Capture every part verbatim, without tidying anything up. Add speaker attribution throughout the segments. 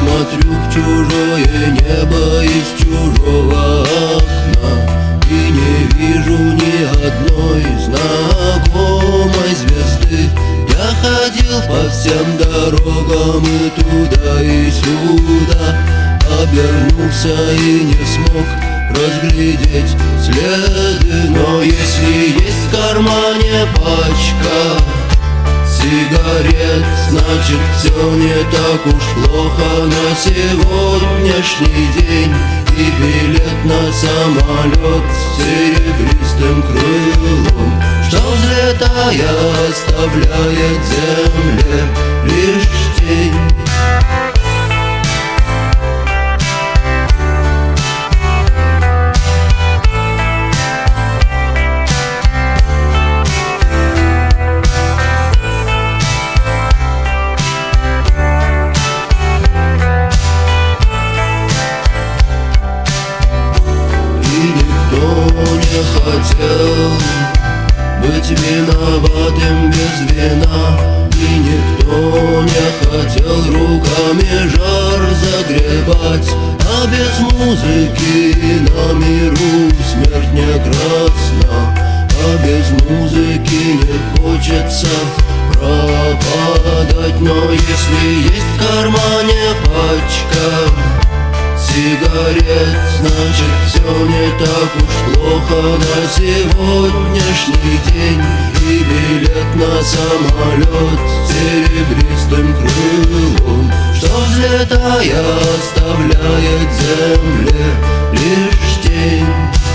Speaker 1: смотрю в чужое небо из чужого окна и не вижу ни одной знакомой звезды. Я ходил по всем дорогам и туда, и сюда, обернулся и не смог разглядеть следы. Но если есть в кармане пачка сигарет, значит все не так уж плохо на сегодняшний день. И билет на самолет с серебристым крылом, что взлетая оставляет земле лишь тень. Хотел быть виноватым без вина, и никто не хотел руками жар загребать. А без музыки на миру смерть не красна, а без музыки не хочется пропадать. Но если есть в кармане пачка сигарет, значит все не так уж плохо на сегодняшний день. И билет на самолет с серебристым крылом, что взлетая оставляет земле лишь тень.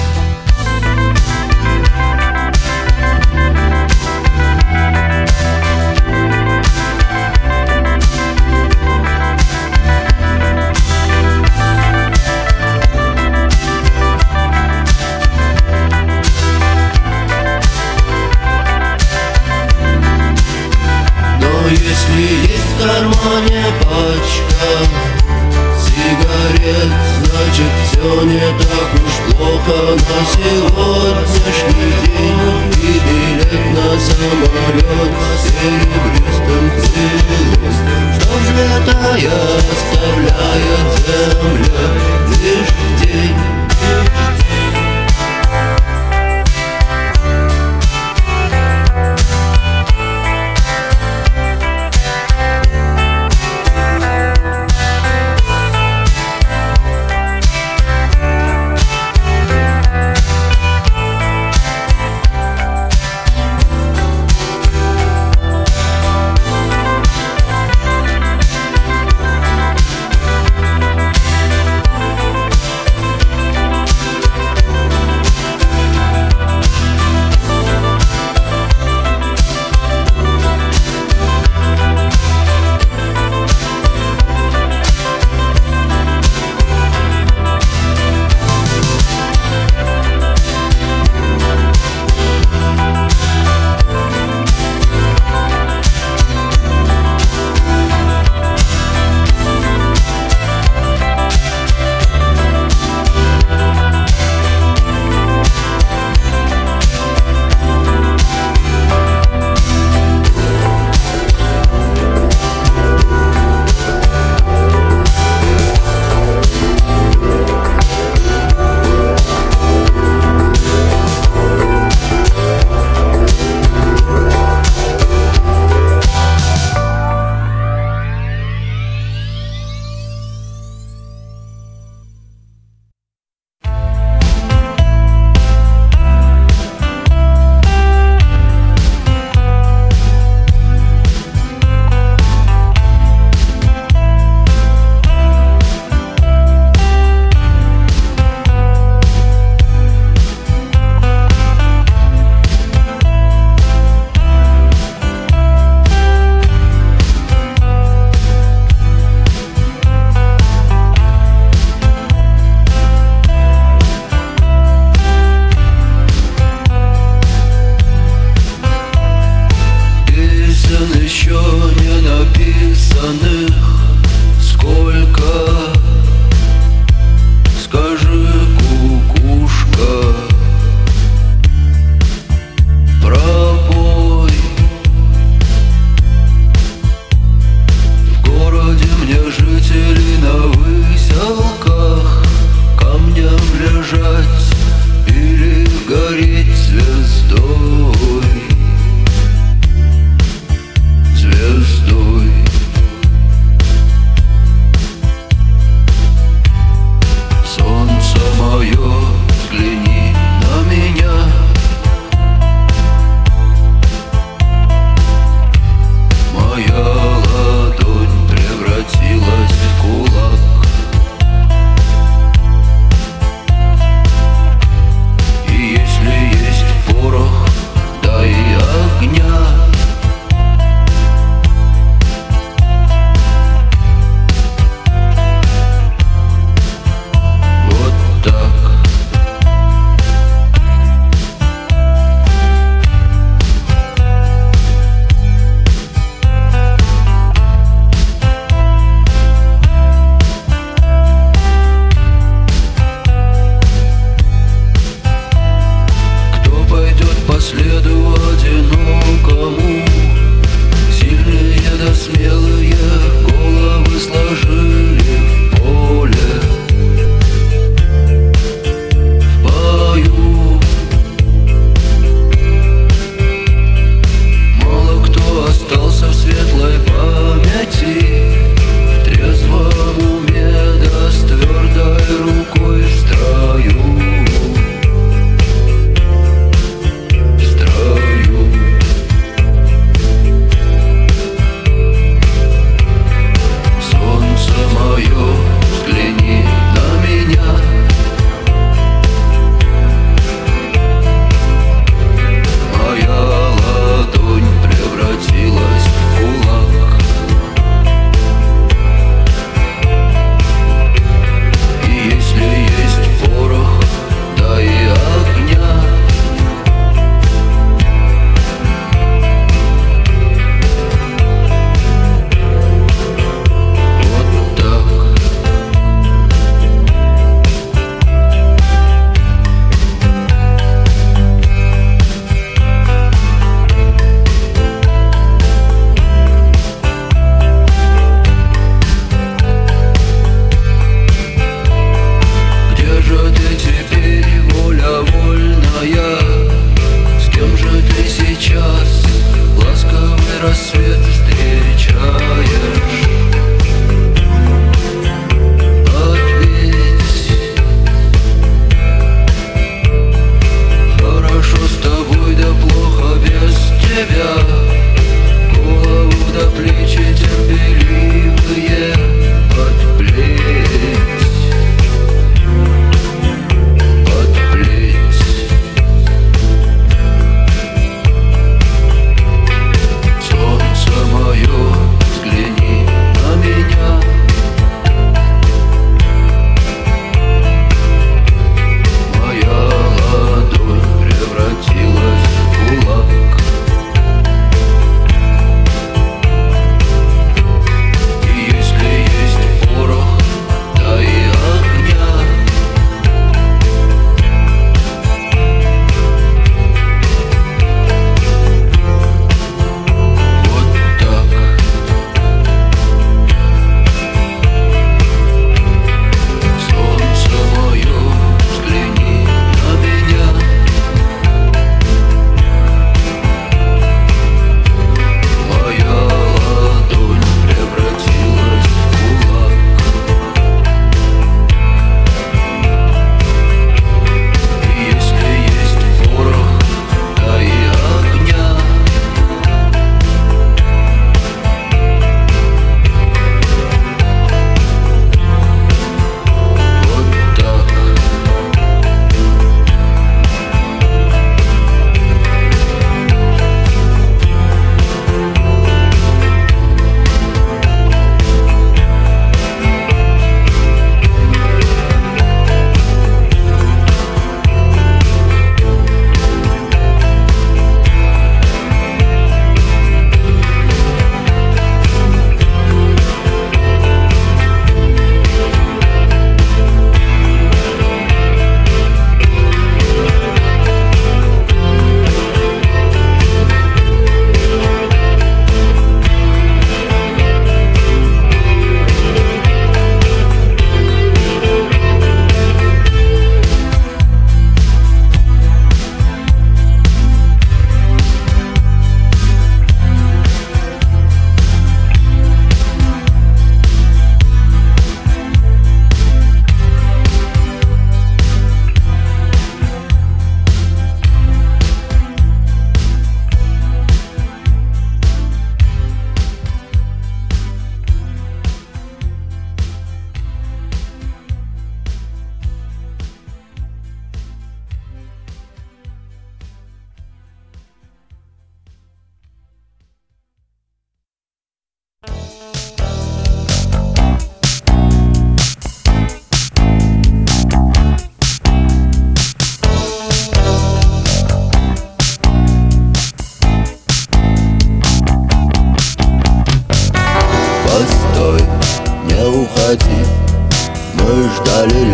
Speaker 1: Если есть в кармане пачка сигарет, значит все не так уж плохо на сегодняшний день. И билет на самолет с серебристым крылом, что взлетая оставляет земля лишь тень.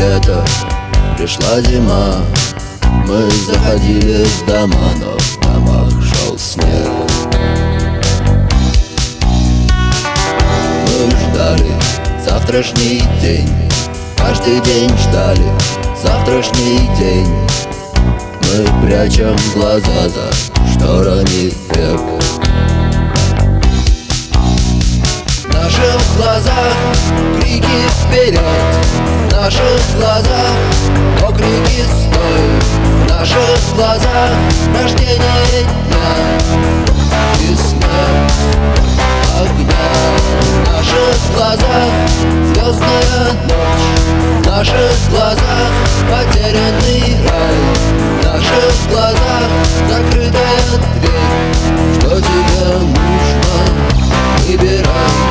Speaker 1: лето, пришла зима. Мы заходили в дома, но в домах шел снег. Мы ждали завтрашний день, каждый день ждали завтрашний день. Мы прячем глаза за шторами век. В наших глазах крики вперед, в наших глазах окрики стой, в наших глазах рождение дня и смерть огня. В наших глазах звездная ночь, в наших глазах потерянный рай, в наших глазах закрытая дверь. Что тебе нужно, выбирай.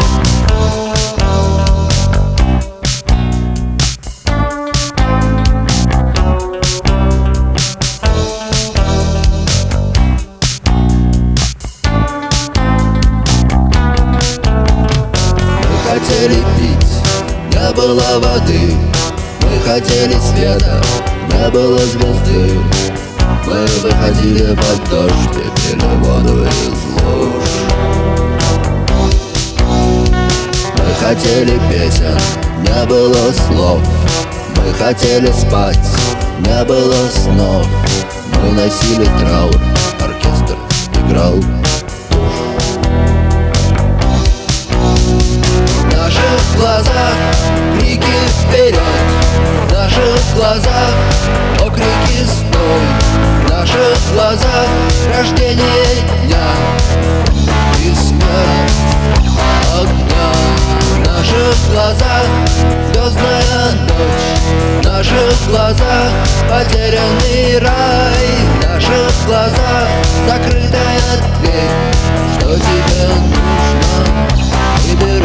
Speaker 1: Мы хотели пить, не было воды. Мы хотели света, не было звезды. Мы выходили под дождь и пили воду из луж. Мы хотели песен, не было слов. Мы хотели спать, не было снов. Мы носили траур, оркестр играл. В наших глазах крики вперед, в наших глазах окрики стой, в наших глазах рождение дня и смерть огня. В наших глазах звездная ночь, в наших глазах потерянный рай, в наших глазах закрытая дверь. Что тебе нужно, выбирай.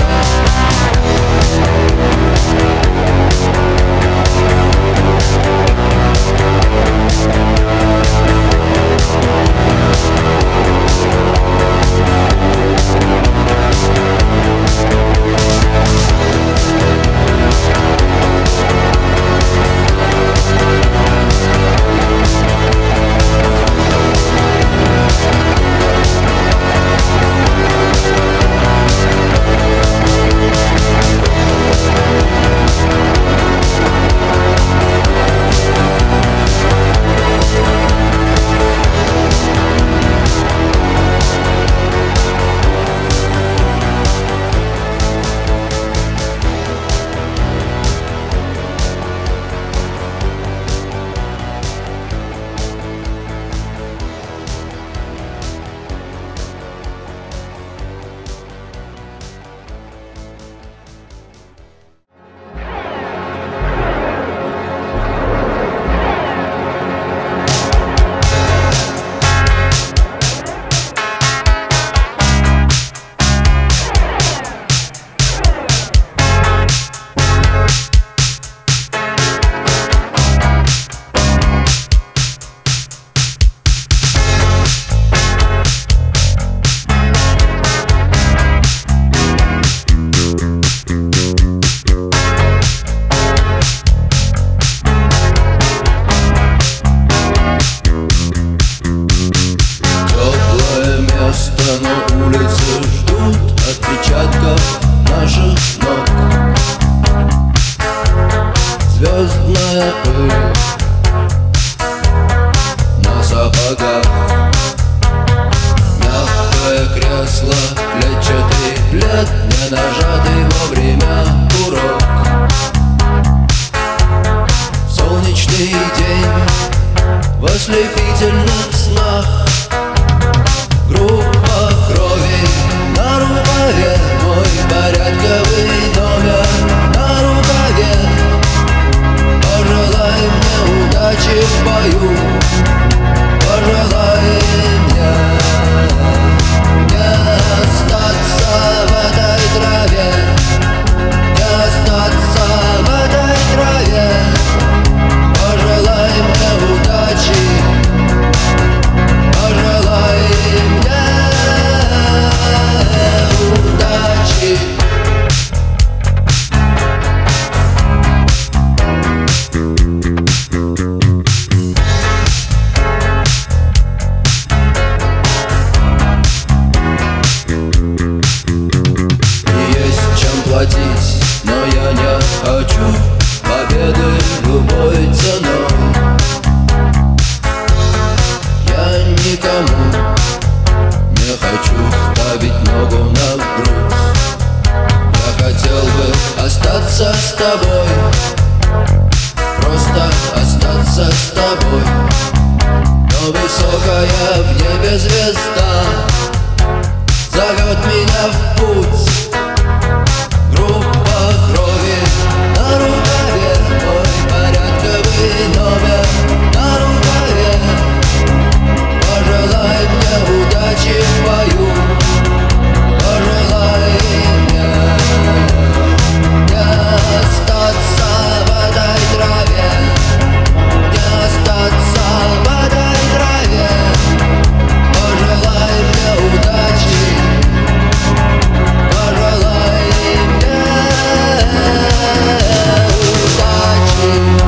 Speaker 1: На улице ждут отпечатков наших ног. Звездная пыль на сапогах, мягкое кресло, клетчатый плед, не нажатый вовремя курок. Солнечный день в ослепительных снах. Группа крови на рукаве, мой порядковый номер на рукаве. Пожелай мне удачи в бою, пожелай мне не остаться в этой траве. тобой, просто остаться с тобой. Но высокая в небе звезда зовет меня в путь. Группа крови на рукаве, мой порядковый номер на рукаве. Пожелай мне удачи в бою, пожелай мне не остаться в этой траве, не остаться в этой траве. Пожелай мне удачи, пожелай мне удачи.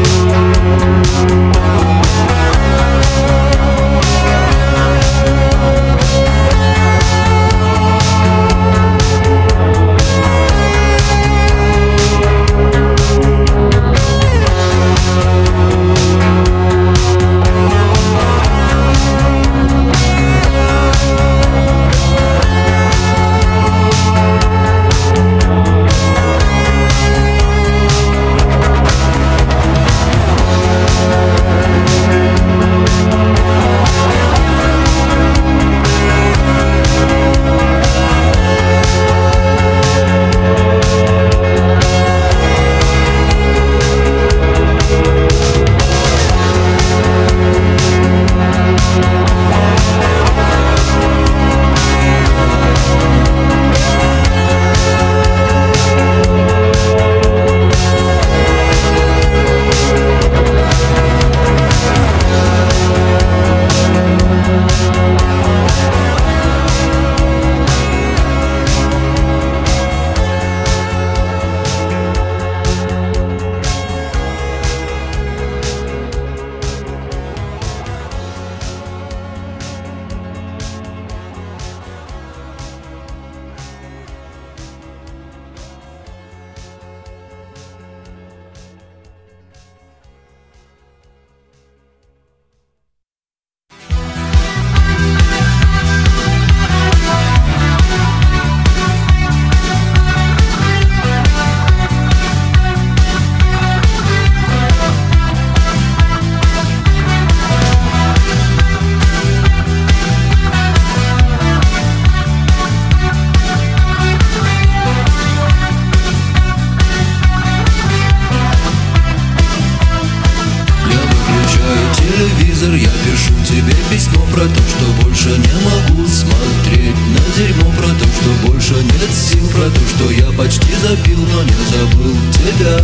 Speaker 1: Я пишу тебе письмо про то, что больше не могу смотреть на дерьмо, про то, что больше нет сил, про то, что я почти забил, но не забыл тебя,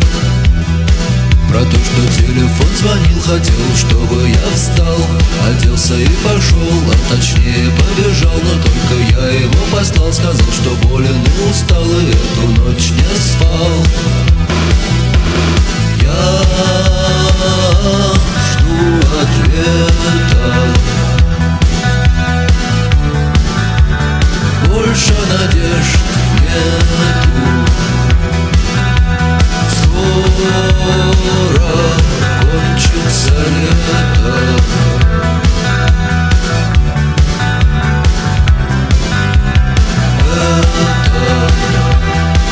Speaker 1: про то, что телефон звонил, хотел, чтобы я встал, оделся и пошел, а точнее побежал, но только я его послал, сказал, что болен и устал, и эту ночь не спал. Я жду ответа, больше надежд нету. Скоро кончится лето. Это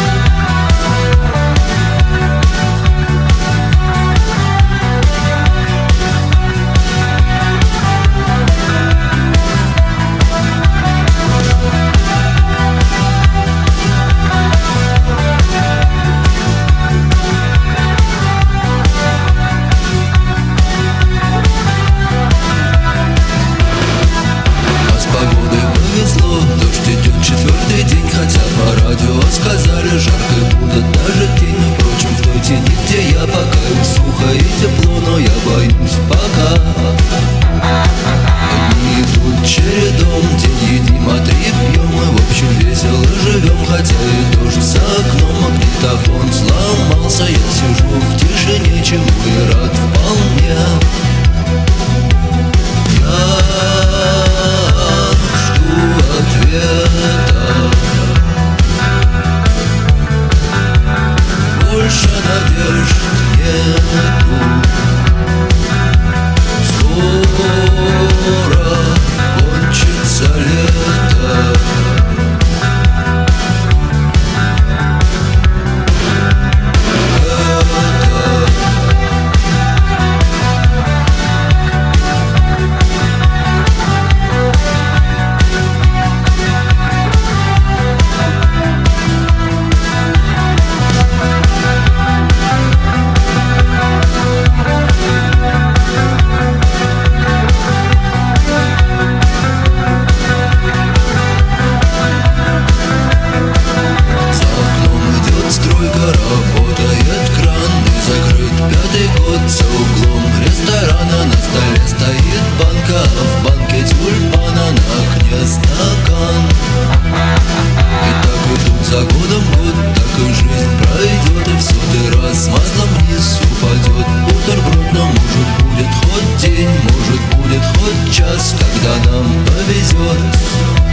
Speaker 1: повезет.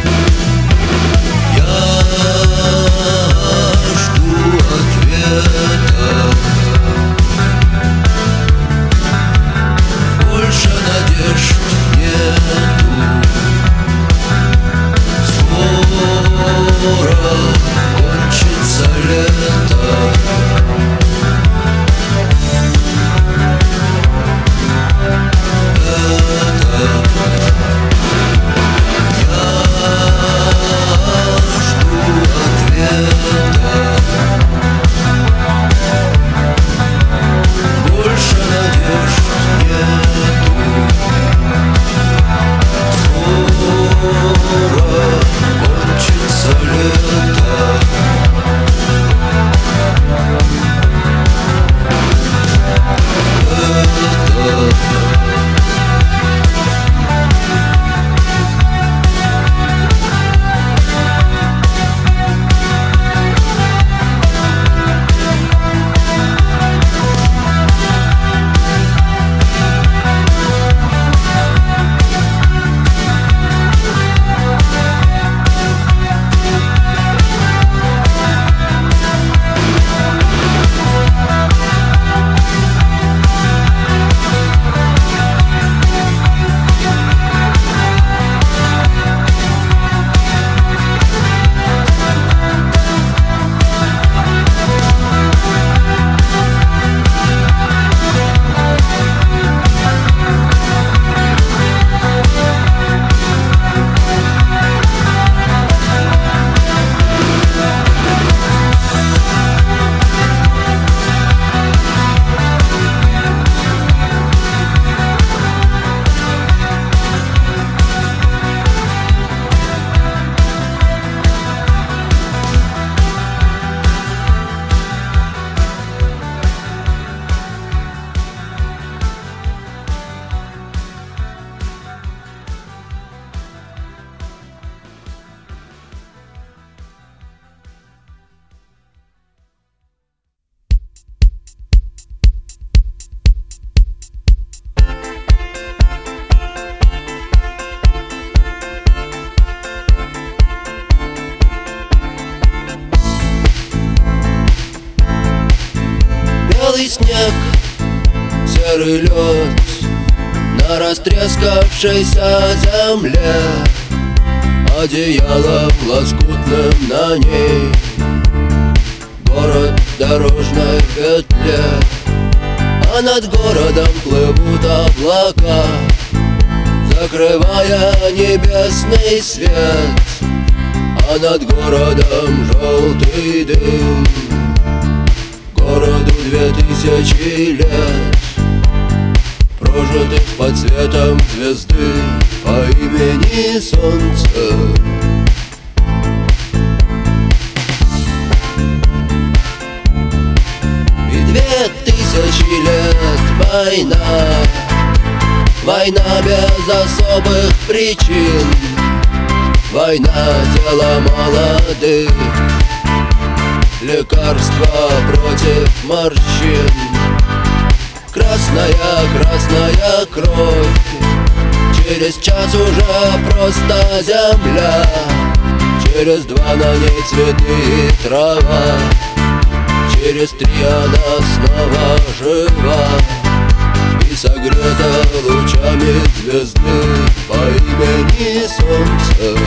Speaker 1: Я жду ответа. Больше надежд нету. Скоро кончится лето. Белый снег, серый лед на растрескавшейся земле, одеялом лоскутным на ней город в дорожной петле. А над городом плывут облака, закрывая небесный свет. А над городом желтый дым, городу две тысячи лет, прожитых под светом звезды по имени Солнце. И две тысячи лет война, война без особых причин, война дело молодых, лекарства против морщин. Красная, красная кровь, через час уже просто земля, через два на ней цветы и трава, через три она снова жива и согрета лучами звезды по имени Солнце.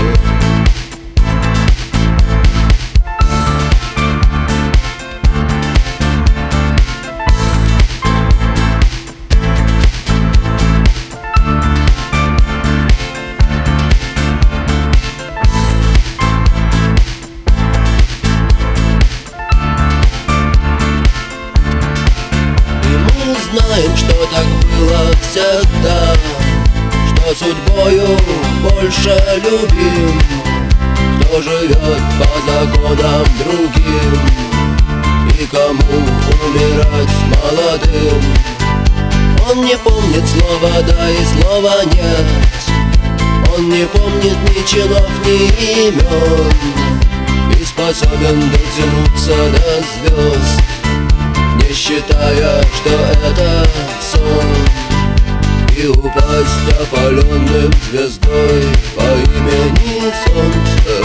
Speaker 1: Знаем, что так было всегда, что судьбою больше любим, кто живет по законам другим и кому умирать молодым. Он не помнит слова «да» и слова «нет», он не помнит ни чинов, ни имен, и способен дотянуться до звезд, не считая, что это сон. И и упасть опаленным звездой по имени Солнце.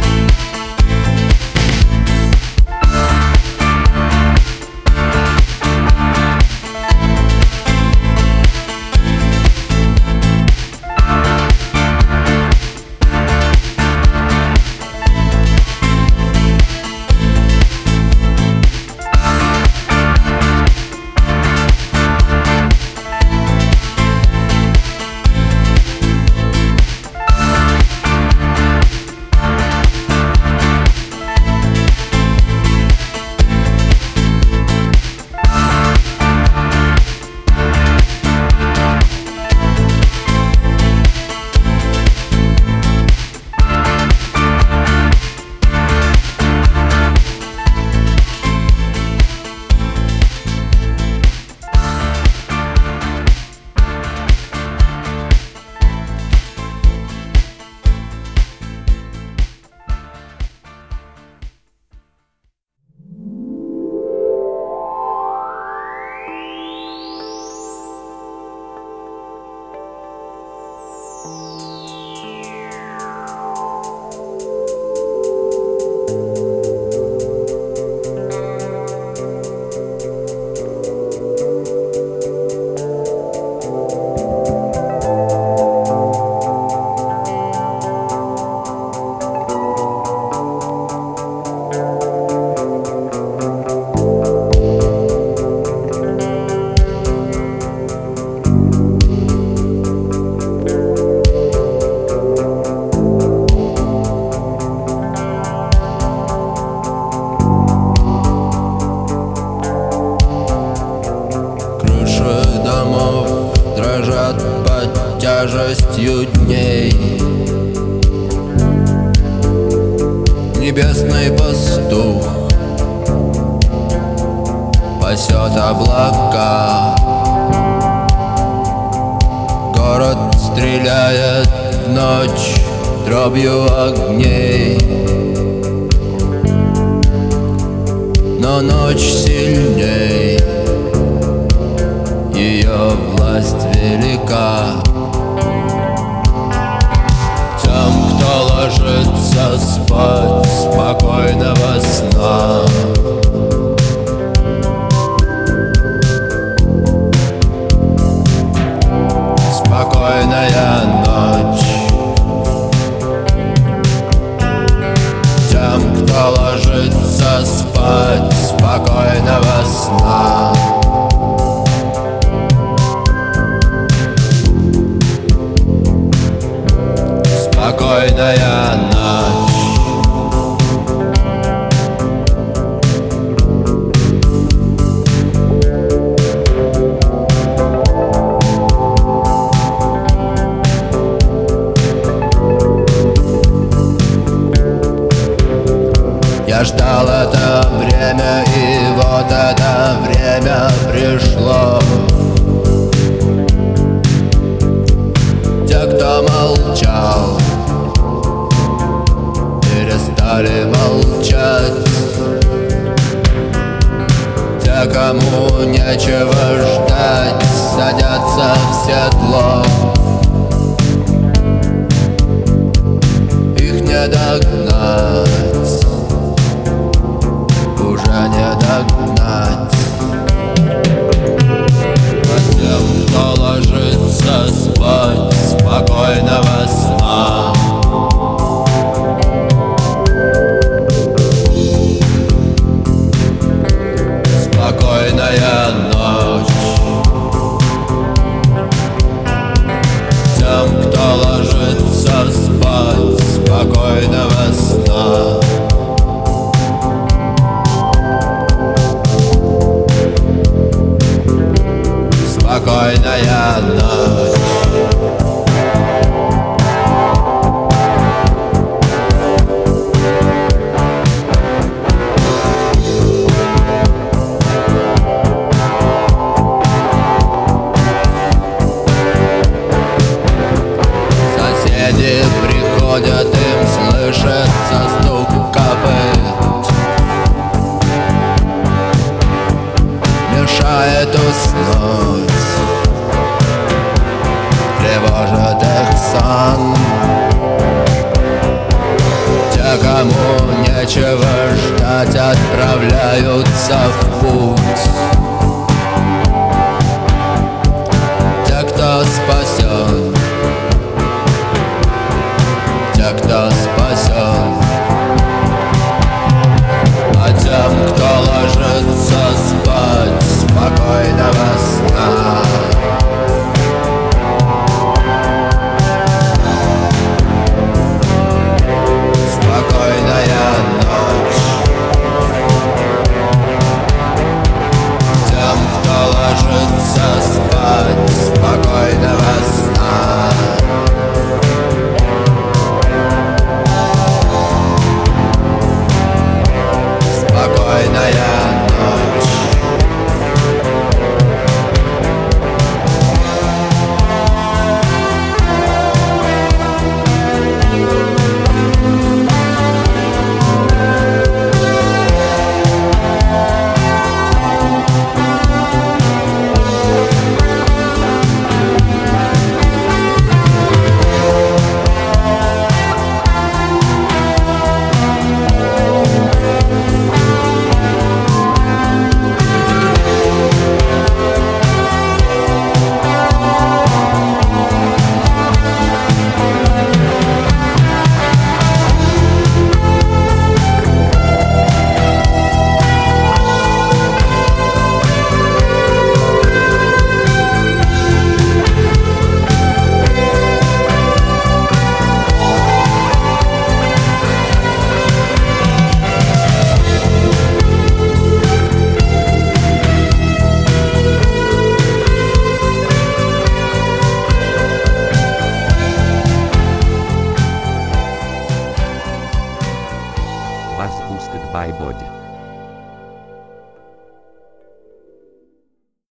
Speaker 1: Тяжестью дней небесный пастух пасет облака. Город стреляет в ночь дробью огней, но ночь сильней, ее власть велика. Тем, кто ложится спать спокойного сна, спокойная ночь. Тем, кто ложится спать спокойного сна, спокойная ночь. Я ждал это время, и вот это время пришло. Те, кто молчал, перестали молчать. Те, кому нечего ждать, садятся в седло. Их не догнать, уже не догнать. А тем, кто ложится спать спокойного сна, спокойная ночь. Тем, кто ложится спать спокойного сна, спокойная ночь. Соседи приходят, им слышится стук копыт, мешает уснуть. нечего ждать, отправляются в путь.